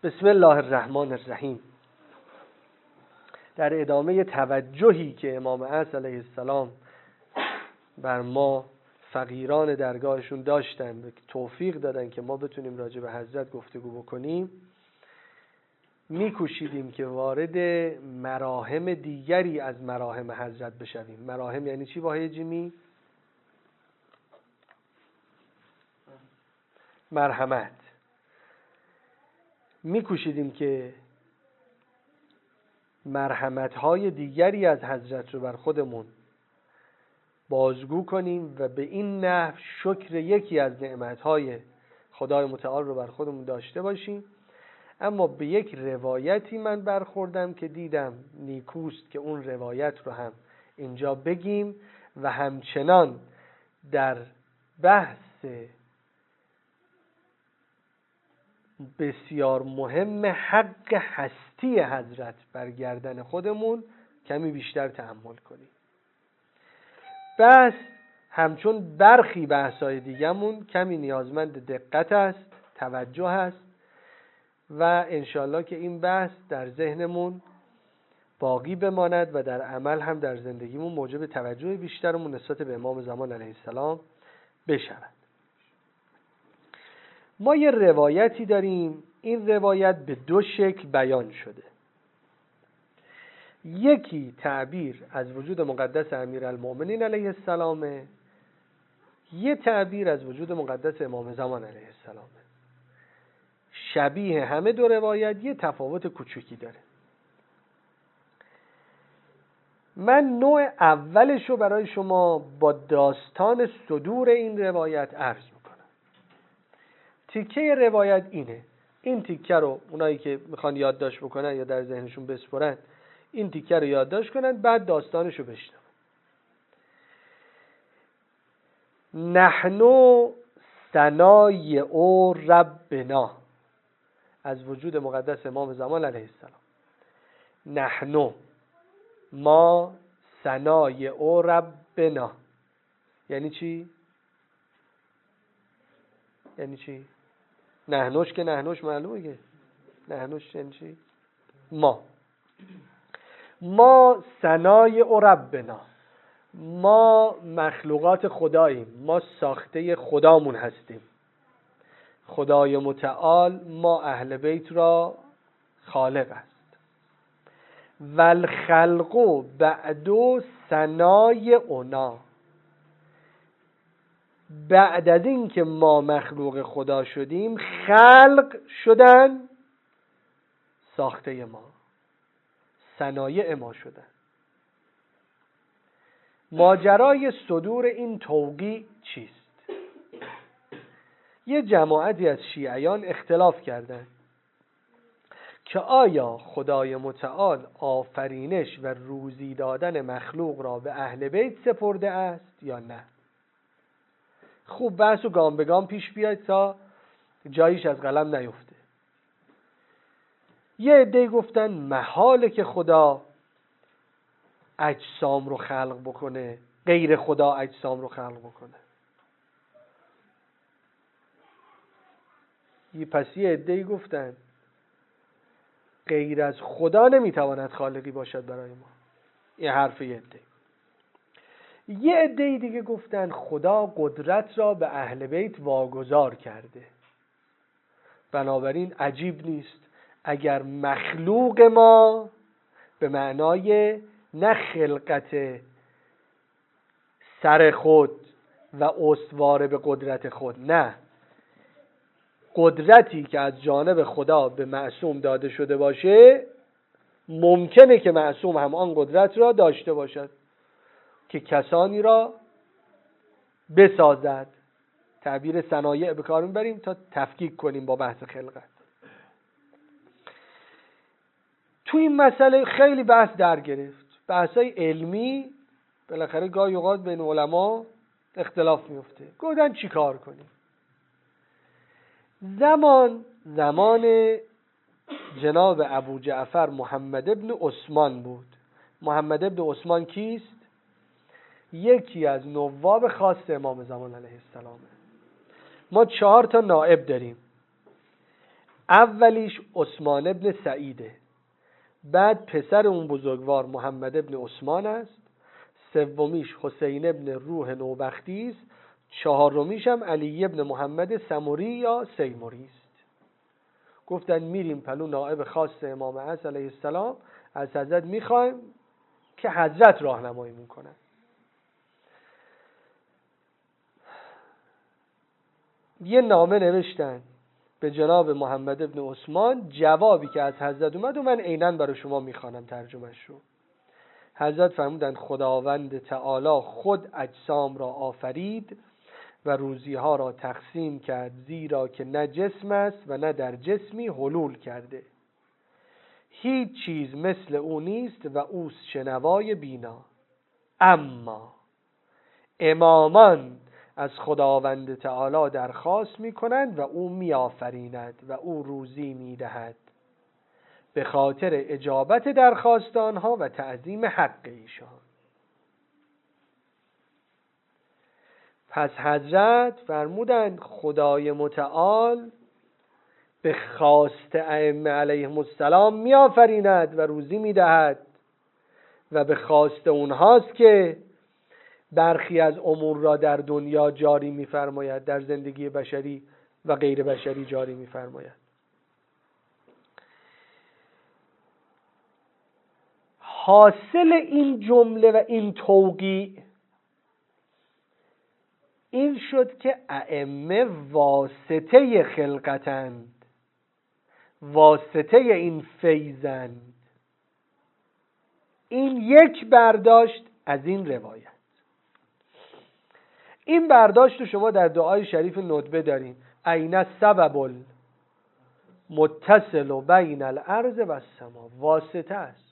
بسم الله الرحمن الرحیم. در ادامه توجهی که امام اصل علیه السلام بر ما فقیران درگاهشون داشتن و توفیق دادن که ما بتونیم راجع به حضرت گفتگو بکنیم، میکوشیدیم که وارد مراحم دیگری از مراحم حضرت بشویم. مراحم یعنی چی واحد جیمی؟ مرحمت. میکوشیدیم که مرحمت‌های دیگری از حضرت رو بر خودمون بازگو کنیم و به این نحو شکر یکی از نعمت‌های خدای متعال رو بر خودمون داشته باشیم. اما به یک روایتی من برخوردم که دیدم نیکوست که اون روایت رو هم اینجا بگیم و همچنان در بحث بسیار مهم حق هستی حضرت بر گردن خودمون کمی بیشتر تأمل کنیم. بس همچون برخی بحث‌های دیگه‌مون کمی نیازمند دقت است، توجه است و انشالله که این بحث در ذهنمون باقی بماند و در عمل هم در زندگیمون موجب توجه بیشترمون نسبت به امام زمان علیه السلام بشود. ما یه روایتی داریم، این روایت به دو شکل بیان شده. یکی تعبیر از وجود مقدس امیرالمؤمنین علیه السلامه، یه تعبیر از وجود مقدس امام زمان علیه السلامه. شبیه همه دو روایت یه تفاوت کوچکی داره. من نوع اولش رو برای شما با داستان صدور این روایت عرض میکنم. تیکه روایت اینه. این تیکه رو اونایی که میخوان یادداشت بکنن یا در ذهنشون بسپرن این تیکه رو یادداشت کنن، بعد داستانش رو بشنون. نحنو ثنای او ربنا، از وجود مقدس امام زمان علیه السلام. نحنو، ما، ثنای او ربنا یعنی چی؟ یعنی چی؟ نحنوش که نحنوش معلومه که نحنوش یعنی چی؟ ما ثنای او ربنا، ما مخلوقات خداییم، ما ساخته خدامون هستیم. خدای متعال ما اهل بیت را خالق است. والخلق بعدو ثنای اونا، بعد از این که ما مخلوق خدا شدیم خلق شدن ساخته ما، صنایع ما شدن. ماجرای صدور این توقیع چیست؟ یه جماعتی از شیعیان اختلاف کردند که آیا خدای متعال آفرینش و روزی دادن مخلوق را به اهل بیت سپرده است یا نه. خوب بحث و گام به گام پیش بیاید تا جاییش از قلم نیفته. یه عده‌ای گفتن محاله که خدا اجسام رو خلق بکنه، غیر خدا اجسام رو خلق بکنه. پس یه عده‌ای گفتن غیر از خدا نمیتواند خالقی باشد برای ما. این حرف یه عده. یه عده دیگه گفتن خدا قدرت را به اهل بیت واگذار کرده، بنابراین عجیب نیست اگر مخلوق ما به معنای نه خلقت سر خود و استواره به قدرت خود، نه، قدرتی که از جانب خدا به معصوم داده شده باشه، ممکنه که معصوم هم آن قدرت را داشته باشد که کسانی را بسازد. تعبیر صنایع به کار میبریم تا تفکیک کنیم با بحث خلقت. تو این مسئله خیلی بحث در گرفت. بحثای علمی بالاخره گاهی اوقات بین علما اختلاف میفته. گفتن چی کار کنیم؟ زمان جناب ابو جعفر محمد ابن عثمان بود. محمد ابن عثمان کیست؟ یکی از نواب خاص امام زمان علیه السلام. ما 4 نائب داریم. اولیش عثمان ابن سعیده، بعد پسر اون بزرگوار محمد ابن عثمان است، سومیش حسین ابن روح نوبختی است، چهارمیش هم علی ابن محمد سمری یا سیمری است. گفتن میریم پلو نائب خاص امام عصر علیه السلام، از حضرت میخوایم که حضرت راهنمایی میکنن. یه نامه نوشتن به جناب محمد ابن عثمان، جوابی که از حضرت اومد و من عیناً برای شما میخوانم ترجمهش رو. حضرت فرمودن خداوند تعالی خود اجسام را آفرید و روزیها را تقسیم کرد، زیرا که نه جسم است و نه در جسمی حلول کرده. هیچ چیز مثل او نیست و اوست شنوای بینا. اما امامان از خداوند تعالی درخواست می کنند و او می آفریند و او روزی می دهد به خاطر اجابت درخواست آنها و تعظیم حق ایشان. پس حضرت فرمودند خدای متعال به خواست ائمه علیهم السلام می آفریند و روزی می دهد و به خواست اونهاست که برخی از امور را در دنیا جاری می فرماید، در زندگی بشری و غیر بشری جاری می فرماید. حاصل این جمله و این توقیع این شد که ائمه واسطه خلقتند، واسطه این فیضند. این یک برداشت از این روایت. این برداشت رو شما در دعای شریف ندبه دارین، عین السبب المتصل بین الارض و السما، واسطه است.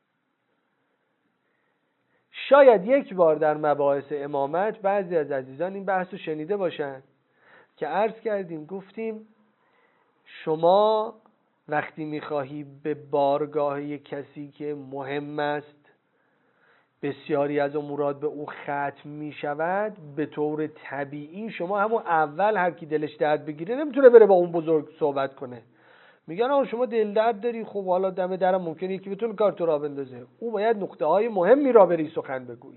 شاید یک بار در مباحث امامت بعضی از عزیزان این بحث رو شنیده باشند که عرض کردیم، گفتیم شما وقتی میخواهی به بارگاه یک کسی که مهم است بسیاری از امورات به او ختم می شود، به طور طبیعی شما همون اول هر کی دلش درد بگیره نمیتونه بره با اون بزرگ صحبت کنه. میگن آقا شما دل درد داری، خب حالا دم درم ممکنه یکی بتونه کار تو را بندازه، او باید نقطه های مهمی را بری سخن بگویی.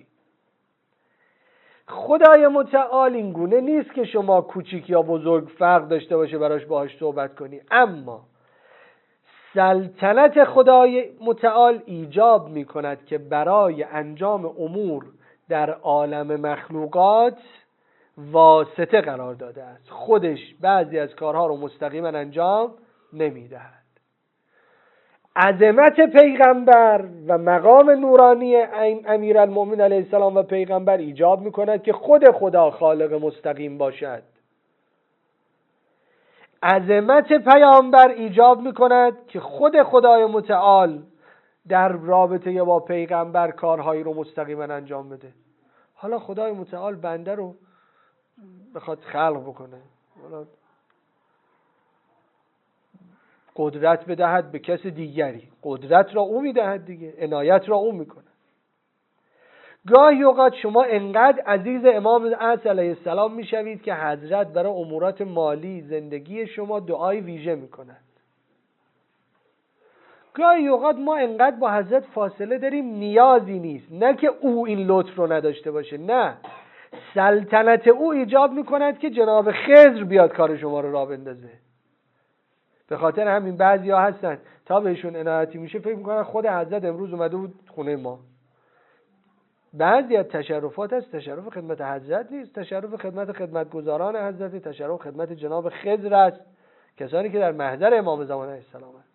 خدای متعال این گونه نیست که شما کوچیک یا بزرگ فرق داشته باشه براش باهاش صحبت کنی، اما سلطنت خدای متعال ایجاب می کند که برای انجام امور در عالم مخلوقات واسطه قرار داده است. خودش بعضی از کارها رو مستقیما انجام نمی دهد. عظمت پیغمبر و مقام نورانی امیرالمومنین علیه السلام و پیغمبر ایجاب می کند که خود خدا خالق مستقیم باشد. عظمت پیامبر ایجاب میکند که خود خدای متعال در رابطه با پیغمبر کارهایی رو مستقیما انجام بده. حالا خدای متعال بنده رو بخواد خلق بکنه، حالا قدرت بدهد به کس دیگری، قدرت را او میدهد دیگه، عنایت را او میکنه. گاهی اوقات شما انقدر عزیز امام عصر علیه السلام میشوید که حضرت برای امورات مالی زندگی شما دعای ویژه میکند. گاهی اوقات ما انقدر با حضرت فاصله داریم نیازی نیست، نه که او این لطف رو نداشته باشه، نه، سلطنت او ایجاب میکند که جناب خضر بیاد کار شما رو راه بندازه. به خاطر همین بعضیا هستن تا بهشون عنایتی میشه فکر میکنن خود حضرت امروز اومده بود خونه ما. بعضی از تشرفات هست تشرف خدمت حضرت نیست، تشرف خدمتگزاران حضرت، تشرف خدمت جناب خضر است، کسانی که در محضر امام زمان علیه السلام هست.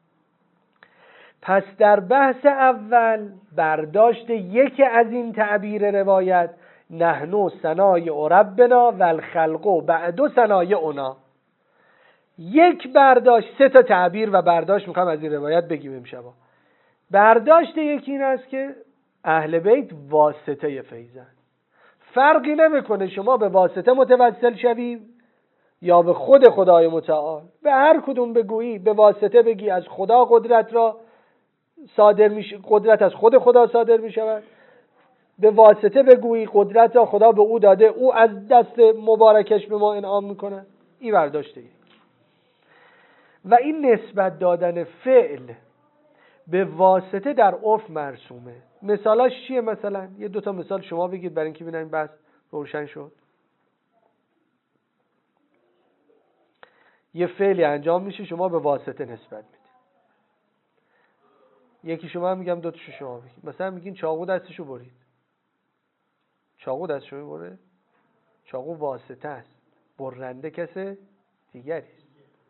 پس در بحث اول برداشت یک از این تعبیر روایت، نحن صنایع ربنا و الخلق بعد صنایعنا، یک برداشت، سه تا تعبیر و برداشت میخوام از این روایت بگیم امشب. برداشت یکی این است که اهل بیت واسطه فیضن. فرقی نمیکنه شما به واسطه متوسل شوی یا به خود خدای متعال، به هر کدوم بگویی، به واسطه بگی از خدا قدرت را صادر میشه، قدرت از خود خدا صادر میشود، به واسطه بگویی قدرت را خدا به او داده، او از دست مبارکش به ما انعام میکنه. این برداشته. و این نسبت دادن فعل به واسطه در عرف مرسومه. مثالاش چیه؟ مثلا یه دوتا مثال شما بگید برای اینکه ببینیم بس روشن شد. یه فعلی انجام میشه، شما به واسطه نسبت میدید. یکی شما میگم، دو تاشو شما بگید. مثلا میگین چاقو دستشو برید. چاقو دستشو میبره؟ چاقو واسطه است، برنده کس دیگری است.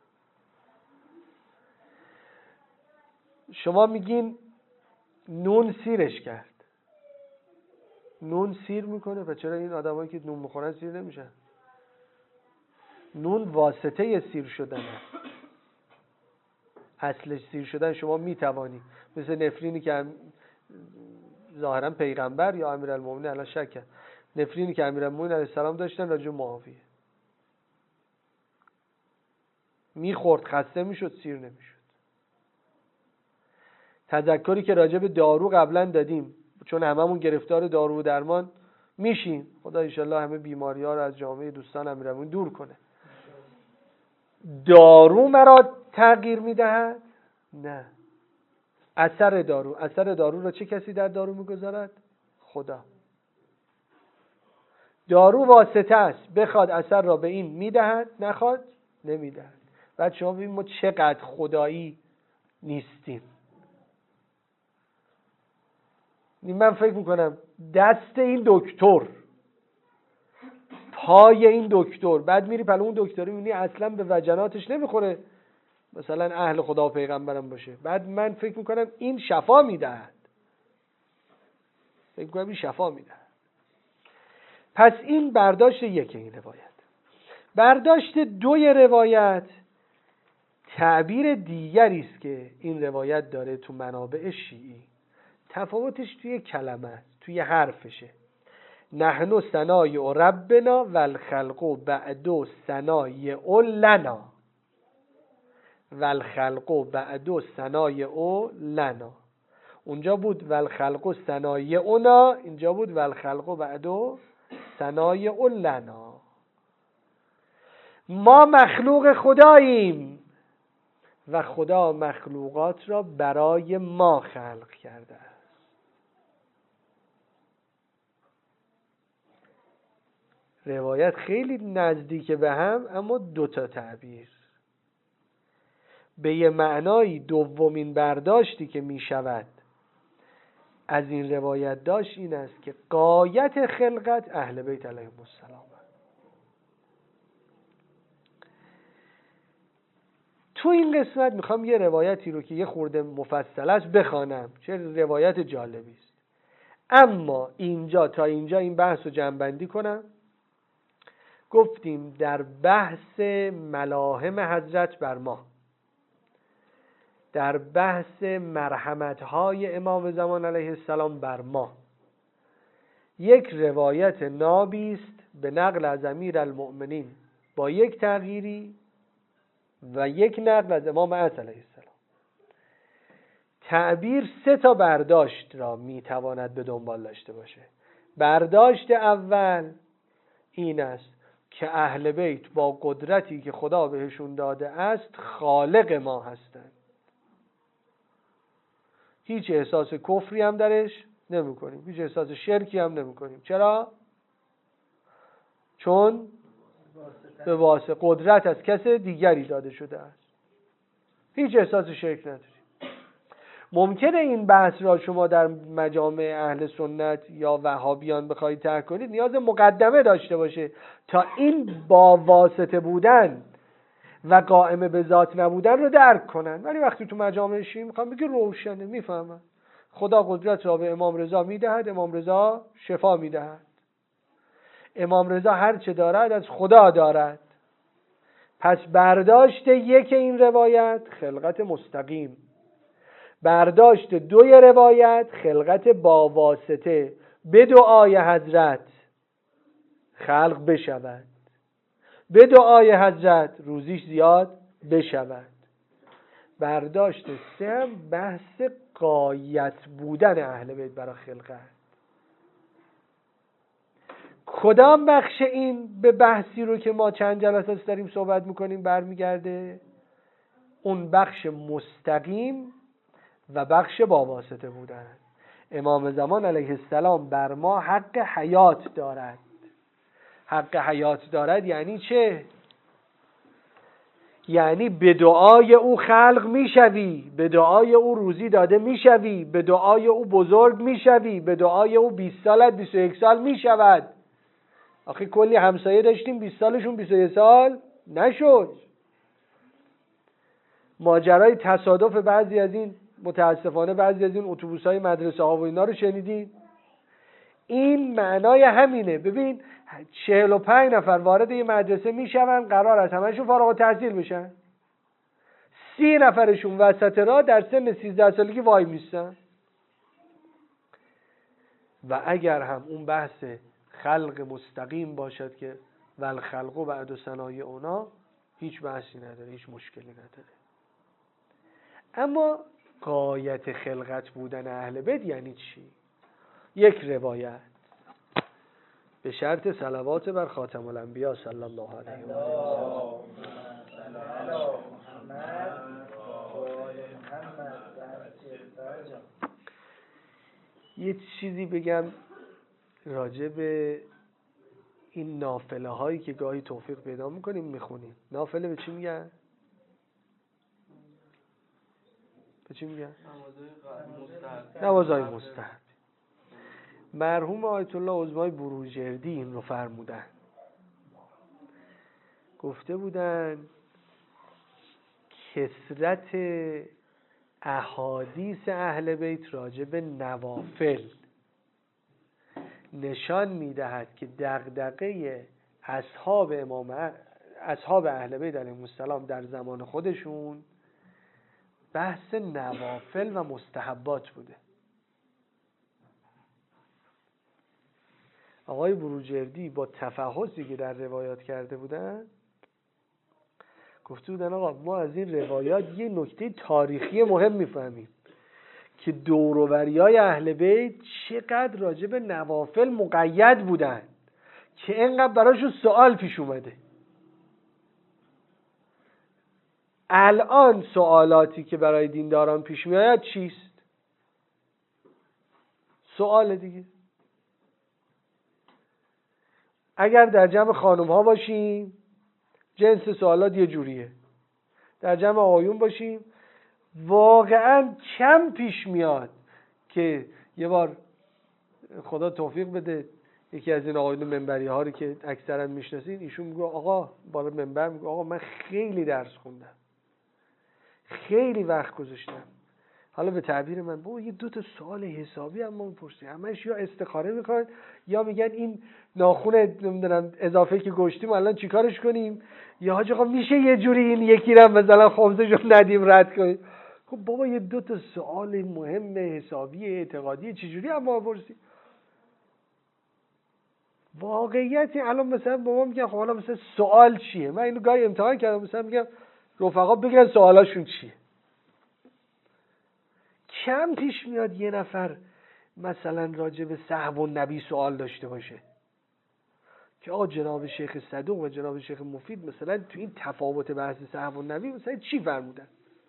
شما میگین نون سیرش کرد. نون سیر میکنه، و چرا این آدمایی که نون میخورن سیر نمیشن؟ نون واسطه سیر شدن است. اصلش سیر شدن شما میتوانی، مثل نفرینی که ظاهرا پیغمبر یا امیرالمومنین الان شک کرد، نفرینی که امیرالمومنین علیه السلام داشتن راجع به معاویه، میخورد خسته میشد، سیر نمیشد. تذکری که راجع به دارو قبلا دادیم، چون هممون گرفتار دارو و درمان میشیم، خدا انشالله همه بیماری ها رو از جامعه دوستان امیرالمومنین دور کنه. دارو مرا تغییر میدهد؟ نه. اثر دارو را چه کسی در دارو میگذارد؟ خدا. دارو واسطه است، بخواد اثر را به این میدهد، نخواد نمیدهد. بعد شما ببینید ما چقدر خدایی نیستیم. من فکر میکنم دست این دکتر، پای این دکتر، بعد میری پلو اون دکتری میبینی اصلا به وجناتش نمیخوره، مثلا اهل خدا و پیغمبرم باشه، بعد من فکر میکنم این شفا میدهد. فکر میکنم این شفا میدهد. پس این برداشت یک این روایت. برداشت دوی روایت تعبیر دیگری است که این روایت داره تو منابع شیعی. تفاوتش توی کلمه است، توی حرفشه. نحن صنایع ربنا والخلق بعد صنایع لنا. والخلق بعد صنایع لنا. اونجا بود والخلق صنایعنا، اینجا بود والخلق بعد صنایع لنا. ما مخلوق خداییم و خدا مخلوقات را برای ما خلق کرده است. روایت خیلی نزدیک به هم، اما دوتا تعبیر. به یه معنای دومین برداشتی که می شود از این روایت داشت این است که غایت خلقت اهل بیت علیهم السلام. تو این قسمت میخوام یه روایتی رو که یه خورده مفصل است بخوانم، چه روایت جالبی است. اما اینجا تا اینجا این بحث رو جمع‌بندی کنم. گفتیم در بحث ملاهم حضرت بر ما، در بحث مرحمت‌های امام زمان علیه السلام بر ما، یک روایت نابی است به نقل از امیرالمؤمنین با یک تغییری و یک نقل از امام عصر علیه السلام. تعبیر سه تا برداشت را میتواند به دنبال داشته باشه. برداشت اول این است که اهل بیت با قدرتی که خدا بهشون داده است خالق ما هستند. هیچ احساس کفری هم درش نمی کنیم، هیچ احساس شرکی هم نمی کنیم. چرا؟ چون به واسطه قدرت از کس دیگری داده شده است. هیچ احساس شرک نداریم. ممکنه این بحث را شما در مجامع اهل سنت یا وهابیان بخواید ترک کنید، نیاز مقدمه داشته باشه تا این با واسطه بودن و قائم به ذات نبودن رو درک کنن. ولی وقتی تو مجامع شیعی میخوام بگی روشنه، میفهمن خدا قدرت را به امام رضا میدهد، امام رضا شفا میدهد. امام رضا هر چه دارد از خدا دارد. پس برداشت یک این روایت خلقت مستقیم، برداشت دوی روایت خلقت با واسطه، به دعای حضرت خلق بشود، به دعای حضرت روزیش زیاد بشود. برداشت سه هم بحث غایت بودن اهل بیت برای خلقت. کدام بخش این به بحثی رو که ما چند جلسه داریم صحبت میکنیم برمیگرده؟ اون بخش مستقیم و بخش با واسطه بودن. امام زمان علیه السلام بر ما حق حیات دارد. حق حیات دارد یعنی چه؟ یعنی به دعای او خلق میشوی، به دعای او روزی داده میشوی، به دعای او بزرگ میشوی، به دعای او 20 سالت 21 سال میشود. آخه کلی همسایه داشتیم 20 سالشون 21 سال نشد. ماجرای تصادف بعضی از این، متاسفانه بعضی از این اتوبوس‌های مدرسه ها و اینا رو شنیدید؟ این معنای همینه. ببین 45 نفر وارد یه مدرسه میشون، قرار است همشون فارغ التحصیل بشن. 30 نفرشون وسط راه در سن 13 سالگی وای میستن. و اگر هم اون بحث خلق مستقیم باشد که والخلق بعد ثنای اونا، هیچ بحثی نداره، هیچ مشکلی نداره. اما غایت خلقت بودن اهل بیت یعنی چی؟ یک روایت به شرط صلوات بر خاتم الانبیا صلی الله علیه و آله یه چیزی بگم راجع به این نافله هایی که گاهی توفیق پیدا میکنیم میخونیم. نافله به چی میگن؟ به چی میگن؟ نوازهای مستحب. مرحوم آیت الله عظمای بروجردی این رو فرمودن. گفته بودن کثرت احادیث اهل بیت راجع به نوافل نشان میدهد که دغدغه اصحاب اهل بیت علیهم السلام در زمان خودشون بحث نوافل و مستحبات بوده. آقای بروجردی با تفحصی که در روایات کرده بودن گفته بودن آقا ما از این روایات یه نکته تاریخی مهم میفهمیم که دور و بریای اهل بیت چقدر راجع به نوافل مقید بودن که اینقدر براشون سوال پیش اومده. الان سوالاتی که برای دینداران پیش میآید چیست؟ سوال دیگه. اگر در جمع خانم ها باشیم جنس سوالات یه جوریه، در جمع آقایون باشیم واقعا کم پیش میاد که یه بار خدا توفیق بده یکی از این آقایون منبری ها رو که اکثرا میشناسین، ایشون میگه آقا بالا منبر میگه آقا من خیلی درس خوندم، خیلی وقت گذاشتم، حالا به تعبیر من بابا یه 2 تا سوال حسابی هم ما میپرسیم، همش یا استخاره میخوان یا میگن این ناخون نمیدونم اضافه که گشتیم الان چیکارش کنیم، یا حاج آقا میشه یه جوری این یکی رو مثلا خمسه‌شو ندیم رد کنیم. خب بابا یه 2 تا سوال مهم حسابی اعتقادی چجوری هم ما پرسیم؟ واقعیتی الان مثلا بابا میگن خب حالا مثلا سوال چیه؟ من اینو گاهی امتحان کردم، مثلا میگم رفقا بگن سوالاشون چیه. کم پیش میاد یه نفر مثلا راجع به صحب النبی سوال داشته باشه که آقا جناب شیخ صدوق و جناب شیخ مفید مثلا تو این تفاوت بحث صحب النبی مثلا چی فرمودن.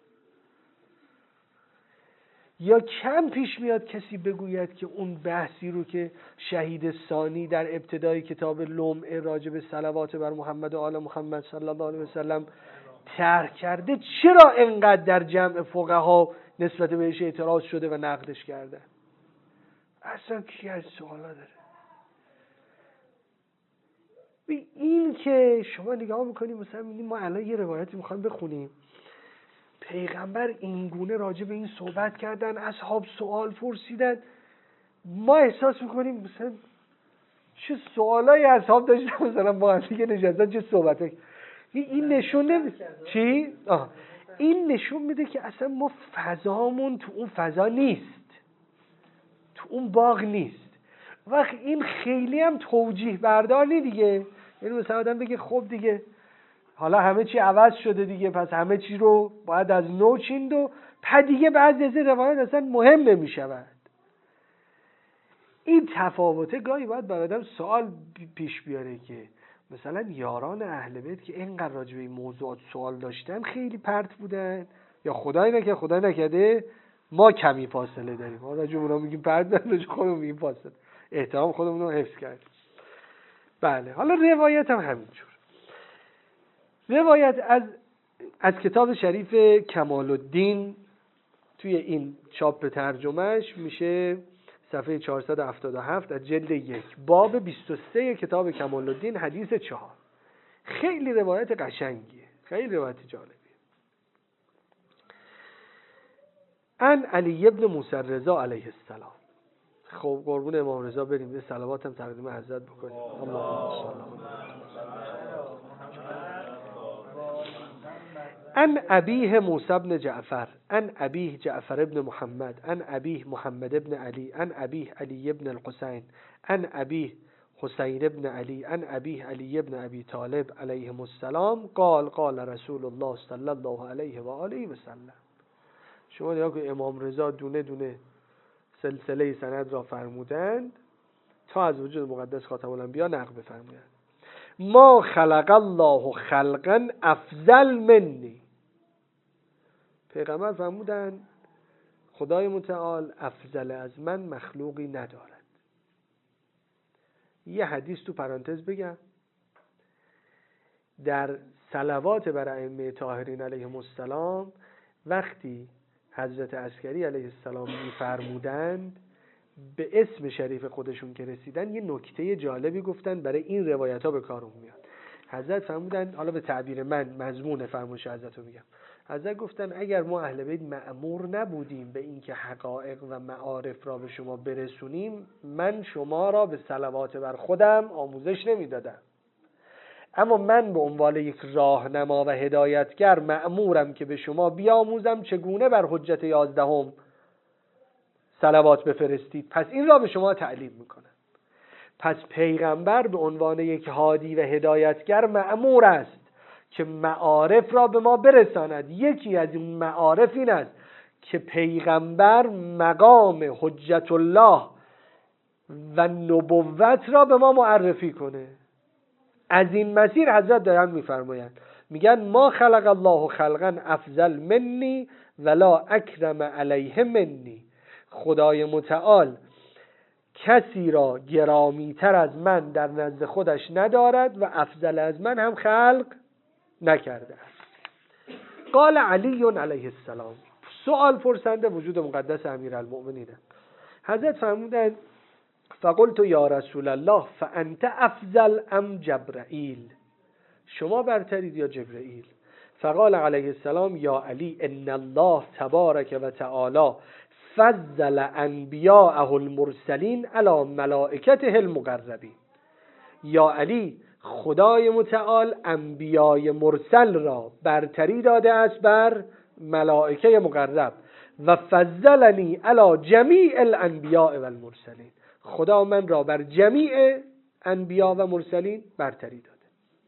یا کم پیش میاد کسی بگوید که اون بحثی رو که شهید ثانی در ابتدای کتاب لمعه راجع به صلوات بر محمد و آل محمد صلی الله علیه و سلم طرح کرده چرا انقدر در جمع فقها نسبت بهش اعتراض شده و نقدش کرده. اصلا کی از سوالا داره؟ این که شما نگاه میکنیم مثلا میبینیم ما الان یه روایتی میخوایم بخونیم پیغمبر اینگونه راجع به این صحبت کردن، اصحاب سوال پرسیدن، ما احساس میکنیم مثلا چه سوالای اصحاب داشتن مثلا با هم دیگه نشستن چه صحبت. این نشون نمیده چی؟ این نشون میده که اصلا ما فضامون تو اون فضا نیست، تو اون باغ نیست. وقت این خیلی هم توجیه برداری دیگه، یعنی مثلا آدم بگه خب دیگه حالا همه چی عوض شده دیگه پس همه چی رو باید از نو چیند و دیگه بعضی از این روایات اصلا مهم نمیشود. این تفاوته گاهی باید بر آدم سوال پیش بیاره که مثلا یاران اهل بیت که اینقدر راجع به این موضوعات سوال داشتن خیلی پرت بودن، یا خدای نکرده ما کمی فاصله داریم، ما راجع به اونا میگیم پرت، راجع خودمون میگیم فاصله، احترام خودمون رو حفظ کردیم. بله، حالا روایت هم همینجور. روایت از کتاب شریف کمال الدین توی این چاپ ترجمهش میشه صفحه 477 از جلد 1 باب 23 کتاب کمال الدین حدیث 4. خیلی روایت قشنگیه، خیلی روایت جالبیه. ان علی ابن موسی رضا علیه السلام. خب قربون امام رضا بریم یه صلوات هم تقدیم حضرت بکنیم. اللهم صل ان ابیه موسی بن جعفر ان ابیه جعفر ابن محمد ان ابیه محمد ابن علی ان ابیه علی ابن الحسین ان ابیه حسین ابن علی ان ابیه علی ابن ابی طالب علیهم السلام قال قال رسول الله صلی الله علیه و آله و سلم. شما نگاه کنید امام رضا دونه دونه سلسله سند را فرمودند تا از وجود مقدس خاتم الانبیا نقل بفرمایند. ما خلق الله خلقا افضل منی. پیغمبر فرمودند خدای متعال افضل از من مخلوقی ندارد. یه حدیث تو پرانتز بگم، در صلوات بر ائمه طاهرین علیهم السلام وقتی حضرت عسکری علیه السلام می‌فرمودند به اسم شریف خودشون که رسیدن یه نکته جالبی گفتن برای این روایت ها به کارم میاد. حضرت فرمودن، حالا به تعبیر من مضمون فرمایش حضرت رو میگم، حضرت گفتن اگر ما اهل بیت مأمور نبودیم به اینکه حقایق و معارف را به شما برسونیم من شما را به صلوات بر خودم آموزش نمیدادم، اما من به عنوان یک راهنما و هدایتگر مأمورم که به شما بیاموزم چگونه بر حجت 11 صلوات بفرستید، پس این را به شما تعلیم میکنم. پس پیغمبر به عنوان یک هادی و هدایتگر مأمور است که معارف را به ما برساند. یکی از این معارف این است که پیغمبر مقام حجت الله و نبوت را به ما معرفی کنه. از این مسیر حضرت دارن میفرمایند، میگن ما خلق الله خلقا افضل منی ولا اکرم علیه منی. خدای متعال کسی را گرامی تر از من در نزد خودش ندارد و افضل از من هم خلق نکرده است. قال علی علیه السلام، سوال پرسنده وجود مقدس امیرالمؤمنین. حضرت فرمودند فقلت یا رسول الله فانت افضل ام جبرائیل، شما برترید یا جبرائیل؟ فقال علیه السلام یا علی ان الله تبارک و تعالی فضل انبیاءه المرسلین علی ملائکته المقربین. یا علی، خدای متعال انبیای مرسل را برتری داده است بر ملائکه مقرب و فضلنی علی جمیع الانبیاء و المرسلین. خدا من را بر جمیع انبیا و مرسلین برتری داده.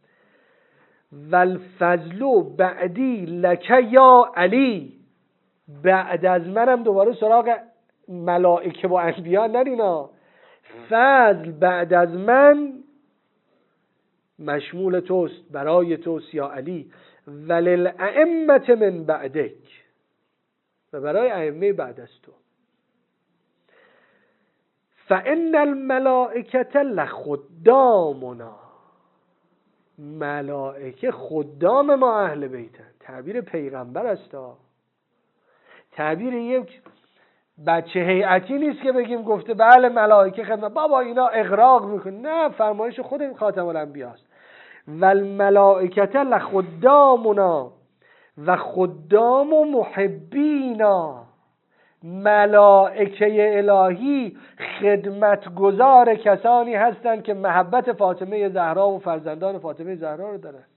والفضل بعدی لک یا علی، بعد از منم دوباره سراغ ملائکه و انبیا نرینا، فضل بعد از من مشمول توست، برای توست یا علی، وللائمه من بعدک، و برای ائمه بعد از تو. فان الملائکه لخدامنا، ملائکه خدام ما اهل بیتن. تعبیر پیغمبر است، تعبیر یک بچه هیئتی نیست که بگیم گفته بله ملائکه خدمت، بابا اینا اغراق میکنه. نه، فرمایش خود خاتم الانبیا است. والملائکه لخدامنا و خدام محبینا. ملائکه الهی خدمتگزار کسانی هستند که محبت فاطمه زهرا و فرزندان فاطمه زهرا رو دارند.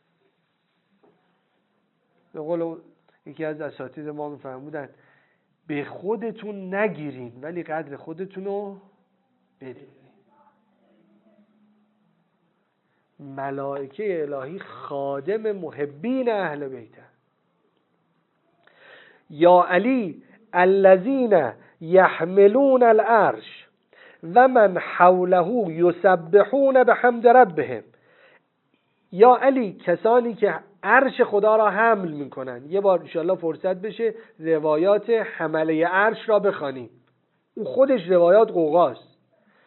به قول یکی از اساتید ما میفرمودن به خودتون نگیرین ولی قدر خودتون رو بدین. ملائکه الهی خادم محبین اهل بیت. یا علی الذین یحملون العرش و من حوله یسبحون بحمد ربهم یا علی کسانی که عرش خدا را حمل میکنن. یه بار انشاءالله فرصت بشه روایات حمله عرش را بخوانیم، او خودش روایات قوقاست.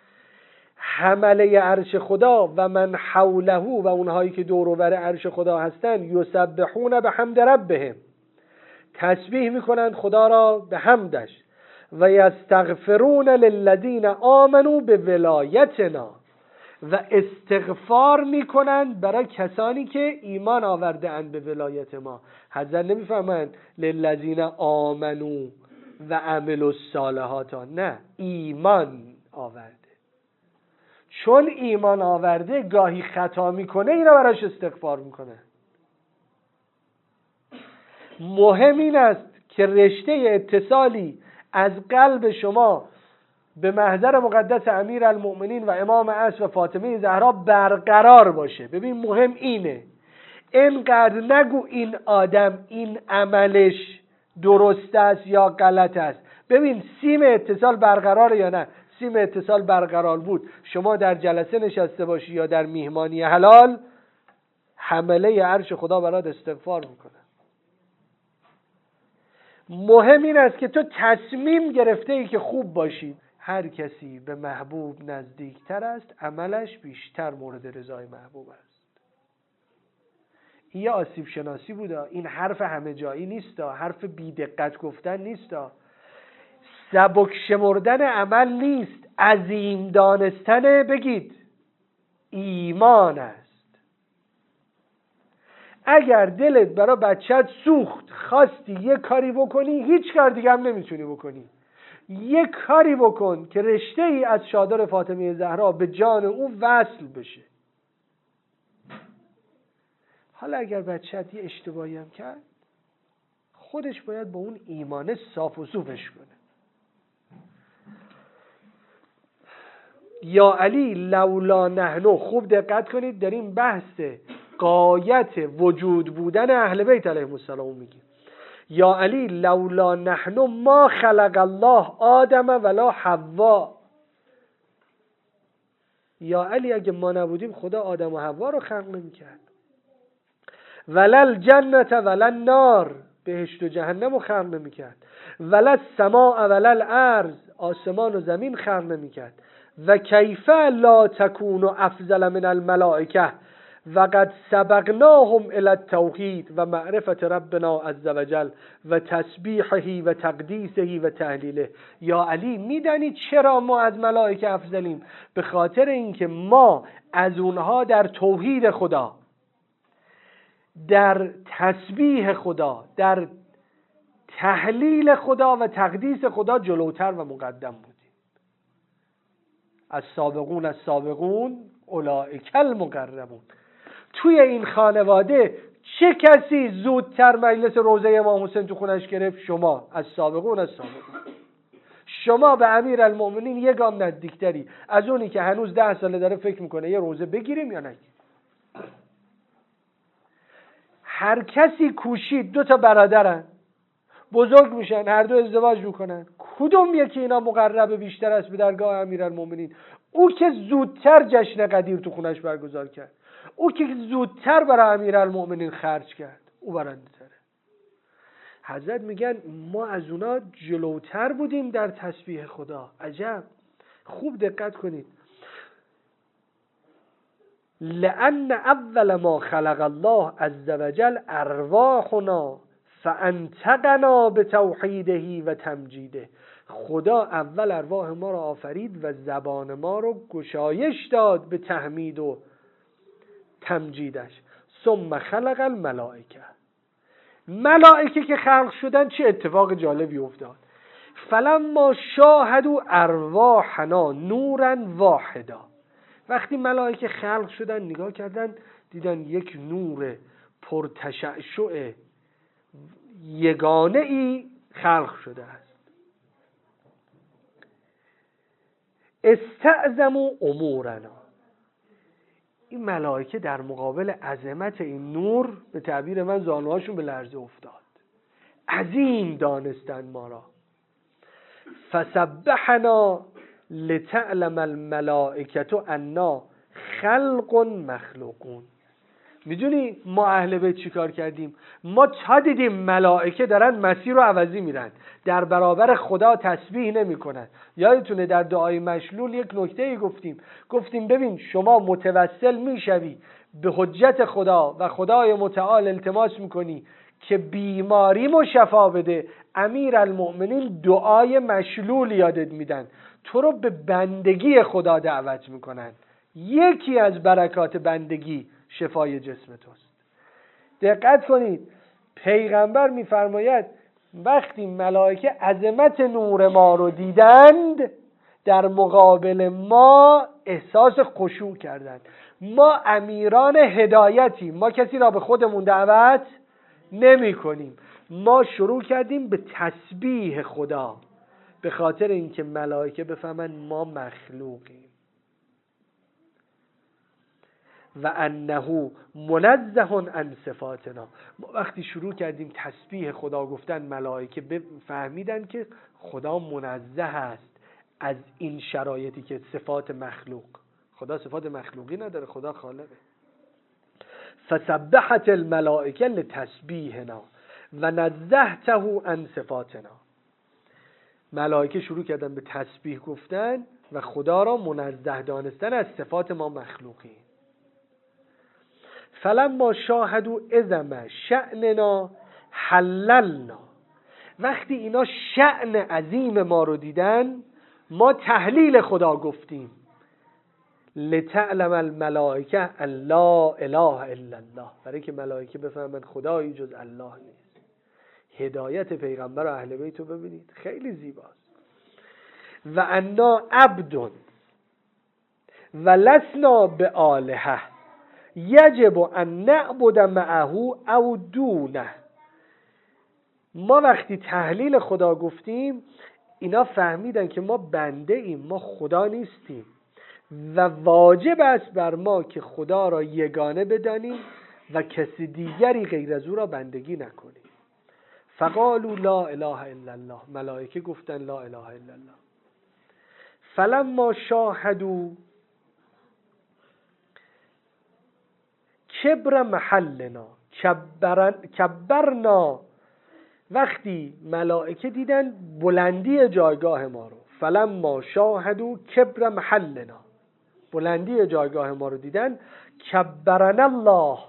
حمله عرش خدا و من حوله و اونهایی که دور و بر عرش خدا هستن، یسبحون به حمد ربهم، تسبیح میکنند خدا را به حمدش، و یستغفرون للذین آمنوا به ولایتنا، و استغفار میکنند برای کسانی که ایمان آورده اند به ولایت ما. حضرت نمیفهمند للذین آمنوا و عملوا الصالحات، نه، ایمان آورده. چون ایمان آورده گاهی خطا میکنه، اینا براش استغفار میکنه. مهم این است که رشته اتصالی از قلب شما به محضر مقدس امیرالمؤمنین و امام عصر و فاطمه زهرا برقرار باشه. ببین مهم اینه، اینقدر نگو این آدم این عملش درست است یا غلط است. ببین سیم اتصال برقرار یا نه. سیم اتصال برقرار بود، شما در جلسه نشسته باشی یا در میهمانی حلال، حمله عرش خدا برات استغفار میکنه. مهم این است که تو تصمیم گرفته ای که خوب باشی. هر کسی به محبوب نزدیکتر است، عملش بیشتر مورد رضای محبوب است. این یه آسیب شناسی بوده، این حرف همه جایی نیست، حرف بی دقت گفتن نیست، سبک شمردن عمل نیست، عظیم دانستن بگید ایمان است. اگر دلت برای بچت سوخت، خواستی یه کاری بکنی، هیچ کار دیگه هم نمیتونی بکنی، یه کاری بکن که رشته ای از چادر فاطمه زهرا به جان او وصل بشه. حالا اگر بچت یه اشتباهی هم کرد، خودش باید با اون ایمان صاف و صوفش کنه. یا علی لولا نحنو، خوب دقت کنید، در این بحث غایت وجود بودن اهل بیت علیهم السلام میگیم. یا علی لولا نحنو ما خلق الله آدم ولا حوا. یا علی اگه ما نبودیم خدا آدم و حوا رو خلق نمی‌کرد. ولا الجنت ولا النار، بهشت و جهنم رو خلق نمی‌کرد. ولا السماء ولا الارض، آسمان و زمین خلق نمی‌کرد. و کیف لا تکون افضل من الملائکه و قد سبقناهم الی التوحید و معرفت ربنا عز وجل و تسبیحه و تقدیسه و تهلیله. یا علی میدانی چرا ما از ملائکه افضلیم؟ به خاطر اینکه ما از اونها در توحید خدا، در تسبیح خدا، در تهلیل خدا و تقدیس خدا جلوتر و مقدم بودیم. السابقون السابقون اولئک المقربون. توی این خانواده چه کسی زودتر مجلس روضه امام حسین تو خونش گرفت؟ شما. السابقون السابقون. شما به امیرالمؤمنین یه گام نزدیکتری از اونی که هنوز 10 ساله داره فکر میکنه یه روضه بگیریم یا نگیریم. هر کسی کوشید، 2 تا برادرن، بزرگ میشن، هر دو ازدواج میکنن، کدوم یکی اینا مقرب بیشتر است به درگاه امیرالمؤمنین؟ او که زودتر جشن قدیر تو خونش برگزار کرد، او که زودتر برای امیرالمؤمنین خرج کرد، او برنده تره. حضرت میگن ما از اونا جلوتر بودیم در تسبیح خدا. عجب. خوب دقت کنید. لأن اول ما خلق الله عز وجل ارواحنا فانطقنا بتوحیده و تمجیده. خدا اول ارواح ما را آفرید و زبان ما رو گشایش داد به تحمید و تمجیدش. ثم خلق الملائکه. ملائکه که خلق شدن چه اتفاق جالبی افتاد. فلما شاهدوا ارواحنا نورا واحدا. وقتی ملائکه خلق شدن نگاه کردن دیدن یک نور پرتشعشع یگانه ای خلق شده است. استعظموا امورنا. این ملائکه در مقابل عظمت این نور به تعبیر من زانوهاشون به لرزه افتاد. عظیم دانستن ما را. فسبحنا لتعلم الملائکه انا خلق مخلوقون. میدونی ما اهل بیت چی کار کردیم؟ ما تا دیدیم ملائکه دارن مسیر رو عوضی میرن، در برابر خدا تسبیح نمی کنن. یادتونه در دعای مشلول یک نکته گفتیم ببین شما متوسل میشوی به حجت خدا و خدای متعال التماس میکنی که بیماریمو شفا بده، امیرالمؤمنین دعای مشلول یادت میدن، تو رو به بندگی خدا دعوت میکنن. یکی از برکات بندگی شفای جسم توست. دقت کنید پیغمبر میفرماید وقتی ملائکه عظمت نور ما رو دیدند در مقابل ما احساس خشوع کردند. ما امیران هدایتیم، ما کسی را به خودمون دعوت نمی کنیم، ما شروع کردیم به تسبیح خدا به خاطر اینکه ملائکه بفهمن ما مخلوقیم و انه منزه عن صفاتنا. ما وقتی شروع کردیم تسبیح خدا گفتن ملائکه فهمیدن که خدا منزه است از این شرایطی که صفات مخلوق. خدا صفات مخلوقی نداره، خدا خالقه. فسبحت الملائکه لتسبیحنا و نزهته عن صفاتنا. ملائکه شروع کردن به تسبیح گفتن و خدا را منزه دانستن از صفات ما مخلوقی. فلما شاهدوا عظم شأننا حللنا. وقتی اینا شأن عظیم ما رو دیدن ما تحلیل خدا گفتیم. لتعلم الملائکه ان لا اله الا الله. برای که ملائکه بفهمن خدایی جز الله نیست. هدایت پیغمبر و اهل بیت رو ببینید خیلی زیباست. و انا عبد و لسنا بآلهه یجب ان نعبد معه او دونه. ما وقتی تحلیل خدا گفتیم اینا فهمیدن که ما بنده ایم، ما خدا نیستیم و واجب است بر ما که خدا را یگانه بدانیم و کسی دیگری غیر از او را بندگی نکنیم. فقالوا لا اله الا الله. ملائکه گفتن لا اله الا الله. فلما شاهدوا کبر محلنا کبرنا. وقتی ملائکه دیدن بلندی جایگاه ما رو، فلما شاهدوا کبر محلنا، بلندی جایگاه ما رو دیدن، کبرنا الله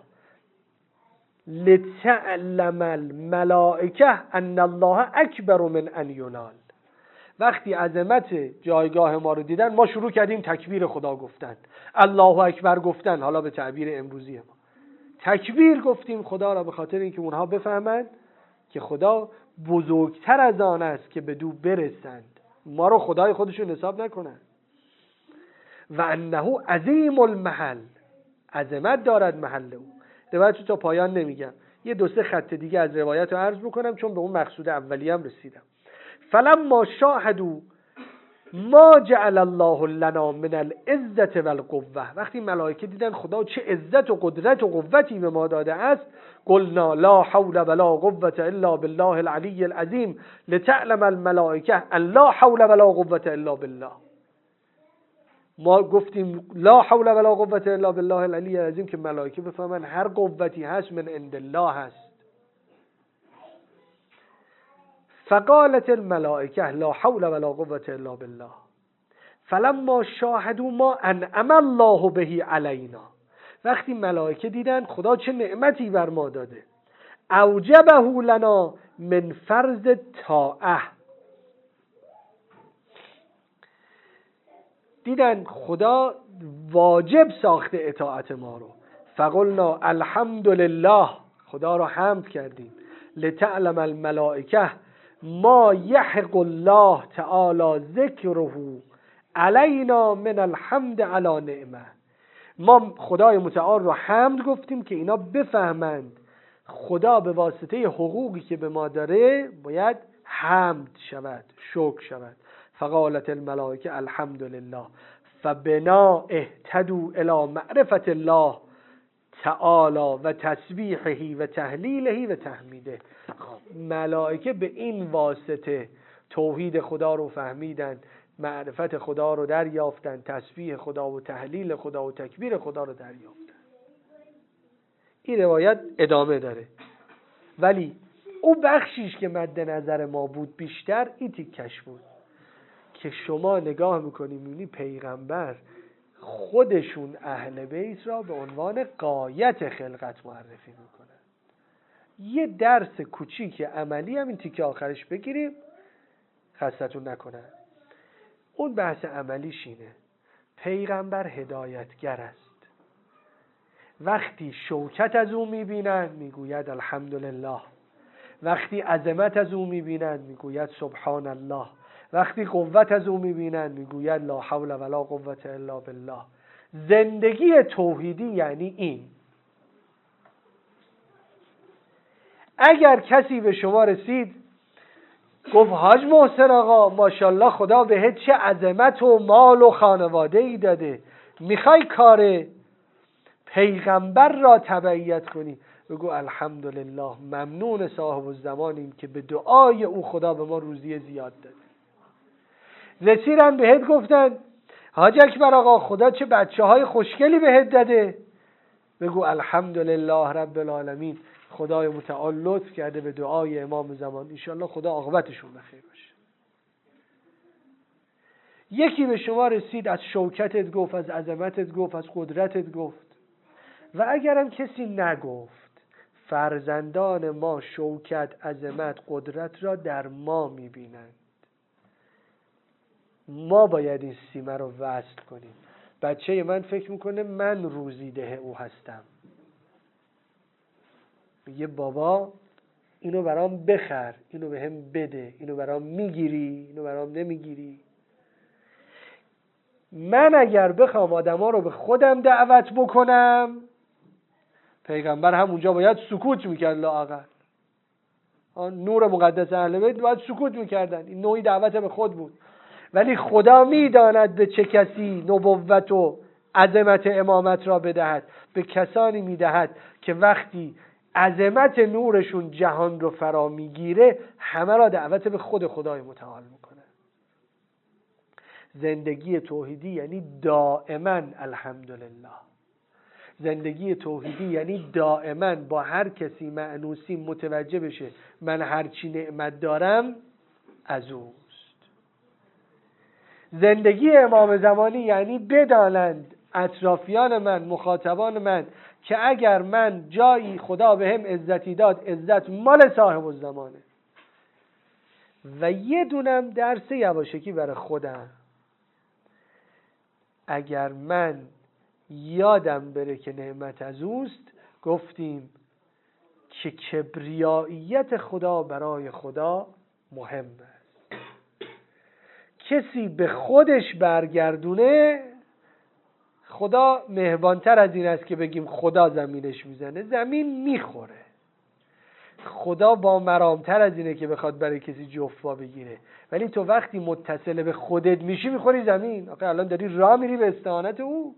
لتعلم الملائکه ان الله اکبر من ان ینال. وقتی عظمت جایگاه ما رو دیدن ما شروع کردیم تکبیر خدا گفتن، الله اکبر گفتن. حالا به تعبیر امروزی ما تکبیر گفتیم خدا را به خاطر اینکه اونها بفهمند که خدا بزرگتر از آن است که به دو برسند، ما رو خدای خودشون حساب نکنند. و انه عظیم المحل، عظمت دارد محل او. روایت تا پایان نمیگم، یه دو سه خط دیگه از روایت رو عرض بکنم چون به اون مقصود اولیه هم رسیدم. فلما شاهدوا ما جعل الله لنا من العزة والقوة. وقتی ملائکه دیدن خدا چه عزت و قدرت و قوتی به ما داده است، قلنا لا حول ولا قوة الا بالله العلی العظیم لتعلم الملائکه ان لا حول ولا قوة الا بالله. ما گفتیم لا حول ولا قوة الا بالله العلی العظیم که ملائکه بفهمن هر قوتی هست من عند الله هست. فقالت الملائکه لا حول ولا قوة الا بالله فلما شاهدوا ما انعم الله به علینا. وقتی ملائکه دیدن خدا چه نعمتی بر ما داده، اوجبه لنا من فرض طاعه. دیدن خدا واجب ساخته اطاعت ما رو. فقلنا الحمد لله، خدا رو حمد کردیم. لتعلم الملائکه ما یحق الله تعالی ذکره علینا من الحمد علی نعمه. ما خدای متعال رو حمد گفتیم که اینا بفهمند خدا به واسطه حقوقی که به ما داره باید حمد شود، شکر شود. فقالت الملائکه الحمد لله فبنا اهتدوا الى معرفت الله تعالی و تسبیحه و تهلیله و تحمیده. ملائکه به این واسطه توحید خدا رو فهمیدن، معرفت خدا رو دریافتن، تسبیح خدا و تهلیل خدا و تکبیر خدا رو دریافتن. این روایت ادامه داره، ولی او بخشیش که مد نظر ما بود بیشتر این تیکش بود که شما نگاه میکنی میبینی پیغمبر خودشون اهل بیت را به عنوان غایت خلقت معرفی میکنن. یه درس کوچیک عملی هم این تیکه آخرش بگیریم خستتون نکنن. اون بحث عملیش اینه: پیغمبر هدایتگر است. وقتی شوکت از او میبینند میگوید الحمدلله، وقتی عظمت از او میبینند میگوید سبحان الله، وقتی قوت از او میبینند میگوید لا حول ولا قوة الا بالله. زندگی توحیدی یعنی این. اگر کسی به شما رسید گفت حاج محسن آقا ماشاءالله خدا بهت چه عظمت و مال و خانواده ای داده، میخوای کار پیغمبر را تبعیت کنی، بگو الحمدلله، ممنون صاحب الزمانیم که به دعای او خدا به ما روزی زیاد داده. رسیدن بهت گفتن حاج اکبر آقا خدا چه بچه های خوشگلی بهت داده، بگو الحمدلله رب العالمین، خدای متعال لطف کرده به دعای امام زمان، انشالله خدا عاقبتشون بخیر باشه. یکی به شما رسید از شوکتت گفت، از عظمتت گفت، از قدرتت گفت. و اگرم کسی نگفت، فرزندان ما شوکت، عظمت، قدرت را در ما میبینند. ما باید این سیمه رو وصل کنیم. بچه من فکر میکنه من روزیده او هستم، میگه بابا اینو برام بخر، اینو بهم بده، اینو برام میگیری، اینو برام نمیگیری. من اگر بخوام آدما رو به خودم دعوت بکنم، پیغمبر همونجا باید سکوت میکرد لااقل. نور مقدس اهل بیت باید سکوت میکردن، این نوعی دعوت به خود بود. ولی خدا میداند به چه کسی نبوت و عظمت امامت را بدهد. به کسانی میدهد که وقتی عظمت نورشون جهان رو فرا میگیره همه را دعوت به خود خدای متعال میکنه. زندگی توحیدی یعنی دائما الحمدلله. زندگی توحیدی یعنی دائما با هر کسی مأنوسی متوجه بشه من هرچی نعمت دارم از اوست. زندگی امام زمانی یعنی بدانند اطرافیان من، مخاطبان من، که اگر من جایی خدا به هم عزتی داد، عزت مال صاحب الزمانه. و یه دونم درس یواشکی برای خودم: اگر من یادم بره که نعمت از اوست، گفتیم که کبریاییت خدا برای خدا مهم است. کسی به خودش برگردونه، خدا مهربانتر از این است که بگیم خدا زمینش میزنه، زمین میخوره. خدا با مرامتر از اینه که بخواد برای کسی جفا بگیره. ولی تو وقتی متصل به خودت میشی میخوری زمین. آخه الان داری راه میری به استعانت او.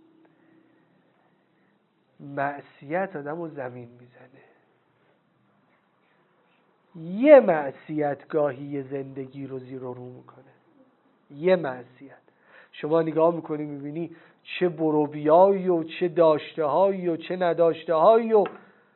معصیت آدمو زمین میزنه. یه معصیت گاهی زندگی رو زیر و رو میکنه. یه معصیت. شما نگاه میکنی میبینی چه بروبیایی و چه داشته هایی و چه نداشته هایی و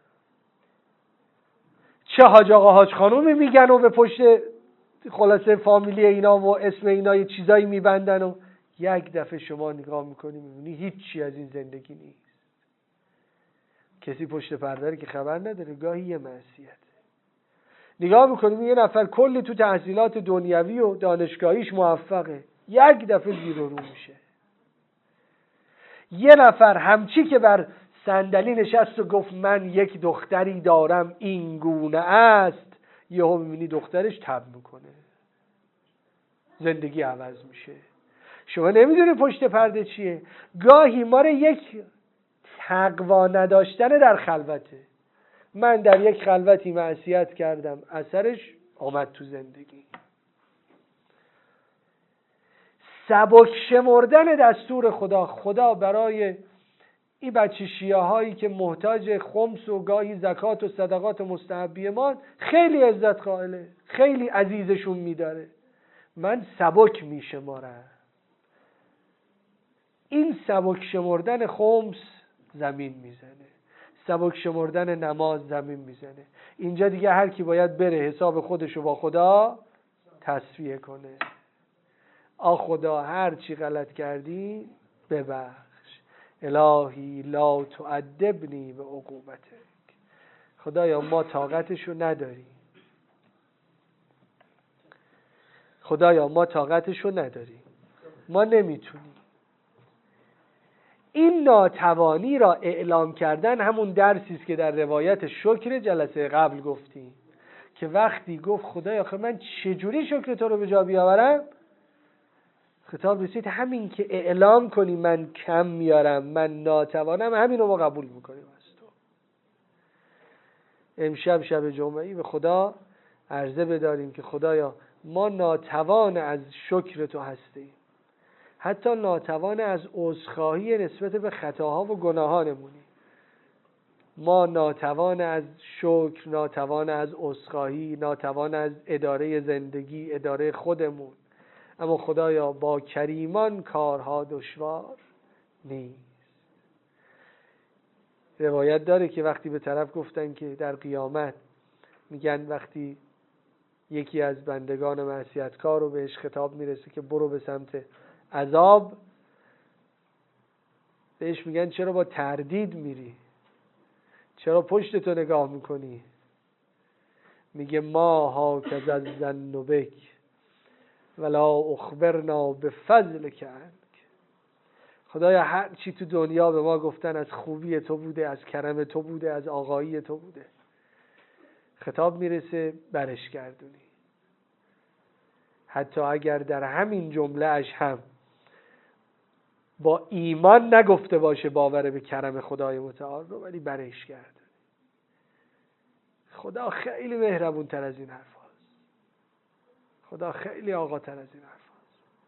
چه حاج آقا حاج خانومی میگن و به پشت خلاصه فامیلی اینا و اسم اینا یه چیزایی میبندن و یک دفعه شما نگاه میکنی میبینی هیچی از این زندگی نیست. کسی پشت پرده که خبر نداره. گاهی یه معصیت. نگاه میکنیم یه نفر کلی تو تحصیلات دنیوی و دانشگاهیش موفقه، یک دفعه زیر و رو میشه. یه نفر همچی که بر صندلی نشست و گفت من یک دختری دارم این گونه است، یهو میبینی دخترش تب میکنه، زندگی عوض میشه. شما نمیدونی پشت پرده چیه. گاهی ما رو یک تقوا نداشتن در خلوته. من در یک خلوتی معصیت کردم، اثرش آمد تو زندگی. سبک شمردن دستور خدا. خدا برای این بچه شیعه هایی که محتاج خمس و گاهی زکات و صدقات مستحبی ما، خیلی عزت قائله، خیلی عزیزشون میداره. من سبک میشمارم. این سبک شمردن خمس زمین میزنه. سبک شمردن نماز زمین میزنه. اینجا دیگه هر کی باید بره حساب خودشو با خدا تصفیه کنه. خدا هر چی غلط کردی ببخش. الهی لا تعذبنی به عقوبتک. خدایا ما طاقتشو نداریم. خدایا ما طاقتشو نداریم. ما نمیتونیم. این ناتوانی را اعلام کردن همون درسی است که در روایت شکر جلسه قبل گفتیم که وقتی گفت خدایا آخه من چجوری شکر تو رو به جا بیاورم، خطاب رسید همین که اعلام کنی من کم میارم، من ناتوانم، همین رو ما قبول میکنیم از تو. امشب شب جمعه‌ای به خدا عرضه بداریم که خدایا ما ناتوان از شکر تو هستیم، حتی ناتوان از عذرخواهی نسبت به خطاها و گناهانمونی. ما ناتوان از شکر، ناتوان از عذرخواهی، ناتوان از اداره زندگی، اداره خودمون. اما خدایا با کریمان کارها دشوار نیست. روایت داره که وقتی به طرف گفتن که در قیامت میگن وقتی یکی از بندگان معصیتکار رو بهش خطاب میرسه که برو به سمت عذاب، بهش میگن چرا با تردید میری؟ چرا پشتتو نگاه میکنی؟ میگه ما هاکذا الظن بک ولا اخبرنا بفضلک عنک. خدایا هر چی تو دنیا به ما گفتن از خوبی تو بوده، از کرم تو بوده، از آقایی تو بوده، خطاب میرسه برش گردونی. حتی اگر در همین جمله اش هم با ایمان نگفته باشه باور به کرم خدای متعال رو، ولی برش گردونی. خدا خیلی مهربون تر از این حرف هاست. خدا خیلی آقا تر از این حرف هاست.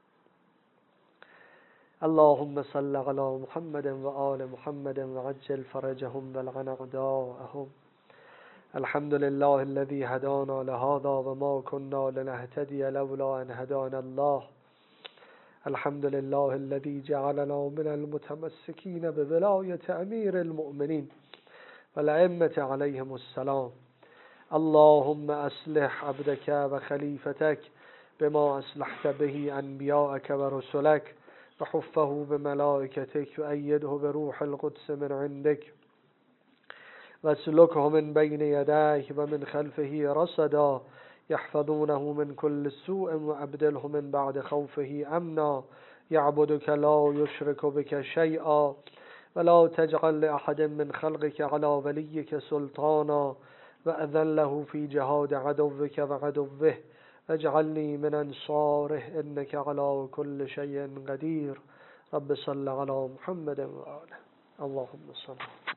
اللهم صل علی محمد و آل محمد و عجل فرجهم و لعن اعداءهم. الحمد لله الذي هدانا لهذا وما كنا لنهتدي لولا ان هدانا الله. الحمد لله الذي جعلنا من المتمسكين بولاية أمير المؤمنين والأئمة عليهم السلام. اللهم أصلح عبدك وخليفتك بما أصلحت به أنبياءك ورسلك وحفه بملائكتك وأيده بروح القدس من عندك واسلكه من بين يديه ومن خلفه رصدا يحفظونه من كل سوء وأبدله من بعد خوفه أمنا يعبدك لا يشرك بك شيئا ولا تجعل لأحد من خلقك على وليك سلطانا وأذن له في جهاد عدوك وعدوه واجعلني من أنصاره إنك على كل شيء قدير. رب صل على محمد وآله. اللهم صل